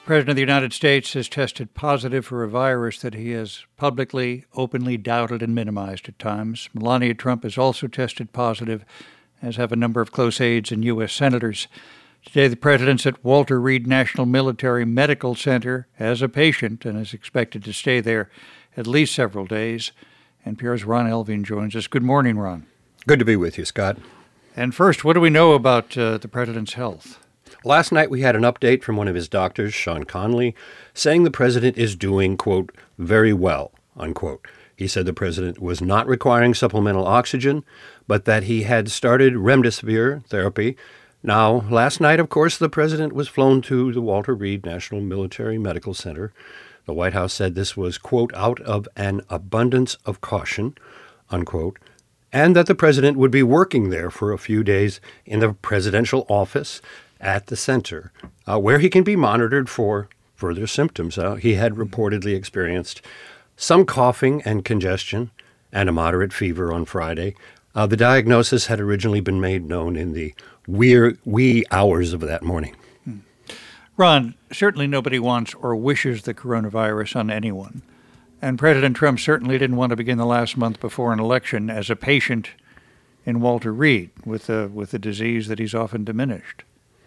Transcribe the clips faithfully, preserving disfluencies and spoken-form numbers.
President of the United States has tested positive for a virus that he has publicly, openly doubted and minimized at times. Melania Trump has also tested positive, as have a number of close aides and U S senators. Today, the president's at Walter Reed National Military Medical Center as a patient and is expected to stay there at least several days. N P R's Ron Elving joins us. Good morning, Ron. Good to be with you, Scott. And first, what do we know about uh, the president's health? Last night, we had an update from one of his doctors, Sean Conley, saying the president is doing, quote, very well, unquote. He said the president was not requiring supplemental oxygen, but that he had started remdesivir therapy. Now, last night, of course, the president was flown to the Walter Reed National Military Medical Center. The White House said this was, quote, out of an abundance of caution, unquote, and that the president would be working there for a few days in the presidential office at the center, uh, where he can be monitored for further symptoms. Uh, he had reportedly experienced some coughing and congestion and a moderate fever on Friday. Uh, the diagnosis had originally been made known in the wee, wee hours of that morning. Hmm. Ron, certainly nobody wants or wishes the coronavirus on anyone. And President Trump certainly didn't want to begin the last month before an election as a patient in Walter Reed with a, with a disease that he's often diminished.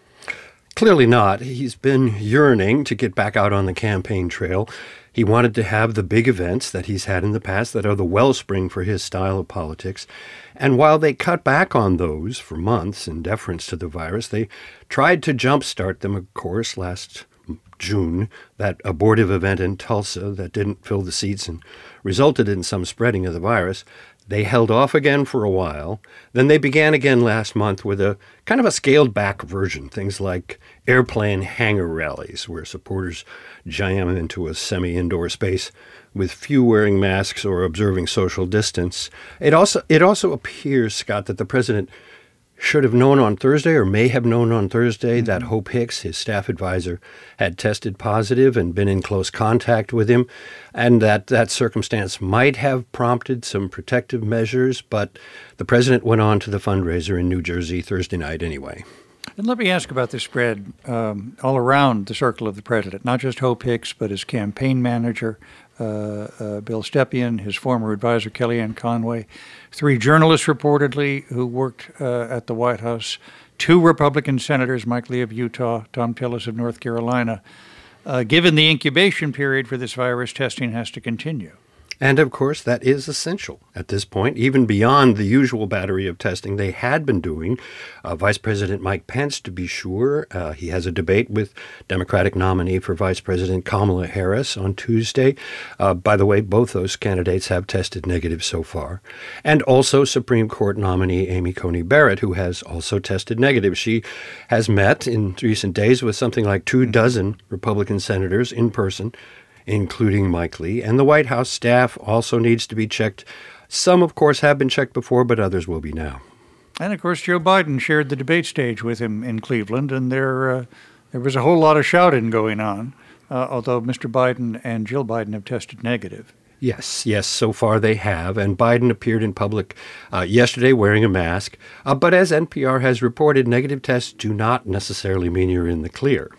Clearly not. He's been yearning to get back out on the campaign trail. He wanted to have the big events that he's had in the past that are the wellspring for his style of politics. And while they cut back on those for months in deference to the virus, they tried to jumpstart them, of course, last June, that abortive event in Tulsa that didn't fill the seats and resulted in some spreading of the virus. They held off again for a while. Then they began again last month with a kind of a scaled-back version, things like airplane hangar rallies, where supporters jam into a semi-indoor space with few wearing masks or observing social distance. It also it also appears, Scott, that the president should have known on Thursday, or may have known on Thursday, mm-hmm. that Hope Hicks, his staff advisor, had tested positive and been in close contact with him, and that that circumstance might have prompted some protective measures, but the president went on to the fundraiser in New Jersey Thursday night anyway. And let me ask about the spread um, all around the circle of the president, not just Hope Hicks, but his campaign manager, uh, uh, Bill Stepien, his former advisor, Kellyanne Conway, three journalists reportedly who worked uh, at the White House, two Republican senators, Mike Lee of Utah, Tom Tillis of North Carolina. Uh, given the incubation period for this virus, testing has to continue. And, of course, that is essential at this point, even beyond the usual battery of testing they had been doing. Uh, Vice President Mike Pence, to be sure, uh, he has a debate with Democratic nominee for Vice President Kamala Harris on Tuesday. Uh, by the way, both those candidates have tested negative so far. And also Supreme Court nominee Amy Coney Barrett, who has also tested negative. She has met in recent days with something like two dozen Republican senators in person, including Mike Lee, and the White House staff also needs to be checked. Some, of course, have been checked before, but others will be now. And, of course, Joe Biden shared the debate stage with him in Cleveland, and there uh, there was a whole lot of shouting going on, uh, although Mister Biden and Jill Biden have tested negative. Yes, yes, so far they have, and Biden appeared in public uh, yesterday wearing a mask. Uh, but as N P R has reported, negative tests do not necessarily mean you're in the clear.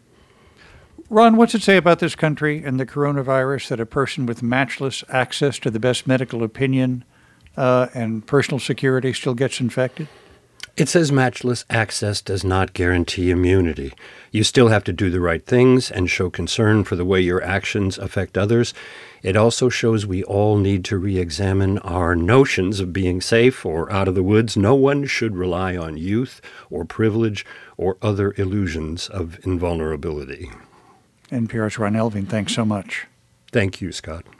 Ron, what's it say about this country and the coronavirus that a person with matchless access to the best medical opinion uh, and personal security still gets infected? It says matchless access does not guarantee immunity. You still have to do the right things and show concern for the way your actions affect others. It also shows we all need to re-examine our notions of being safe or out of the woods. No one should rely on youth or privilege or other illusions of invulnerability. N P R's Ron Elving, thanks so much. Thank you, Scott.